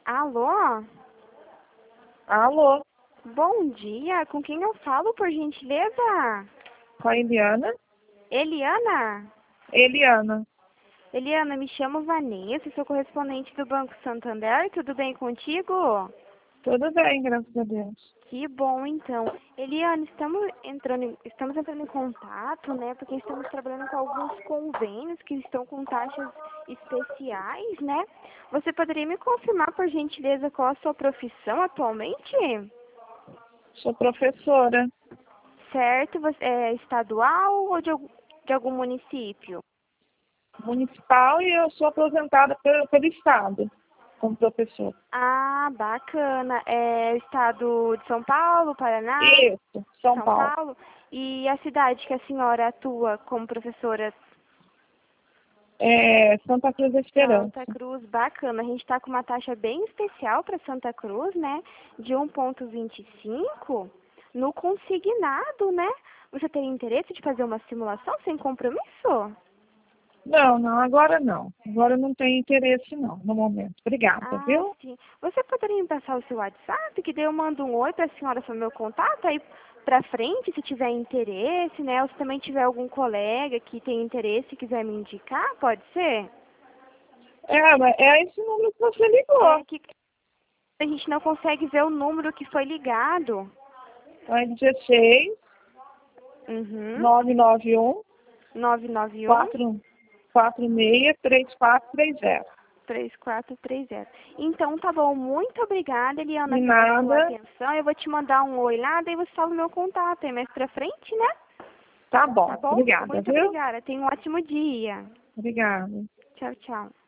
Alô? Alô, Bom dia, com quem eu falo, por gentileza? com a Eliana? Eliana? Eliana, Eliana, me chamo Vanessa, sou correspondente do Banco Santander, tudo bem contigo? tudo bem, graças a Deus. Que bom, então. Eliana, estamos entrando em contato, né, porque estamos trabalhando com alguns convênios que estão com taxas especiais, né? Você poderia me confirmar, por gentileza, qual a sua profissão atualmente? Sou professora Certo, você é estadual ou de algum município? municipal e eu sou aposentada pelo Estado como professora. Ah, bacana. É o estado de São Paulo, Paraná, Isso, São São Paulo. Paulo. E a cidade que a senhora atua como professora? Santa Cruz da Santa Esperança. Cruz, bacana. A gente está com uma taxa bem especial para Santa Cruz, né? De 1,25 no consignado, né? Você tem interesse de fazer uma simulação sem compromisso? Não, agora não. Agora eu não tenho interesse não, no momento. Obrigada, Ah, viu? sim. Você poderia me passar o seu WhatsApp, que daí eu mando um oi para a senhora sobre meu contato, aí pra frente, se tiver interesse, né? Ou se também tiver algum colega que tem interesse e quiser me indicar, pode ser? Mas é esse número que você ligou. É que a gente não consegue ver o número que foi ligado. É 16 Uhum. 991 991 4 46 3430. 3430. Então, tá bom. Muito obrigada, Eliana, De pela sua nada. atenção. Eu vou te mandar um oi lá, daí você fala o meu contato aí mais pra frente, né? Tá Tá bom. bom? Obrigada, Muito viu? obrigada. Tenha um ótimo dia. Obrigada. Tchau, tchau.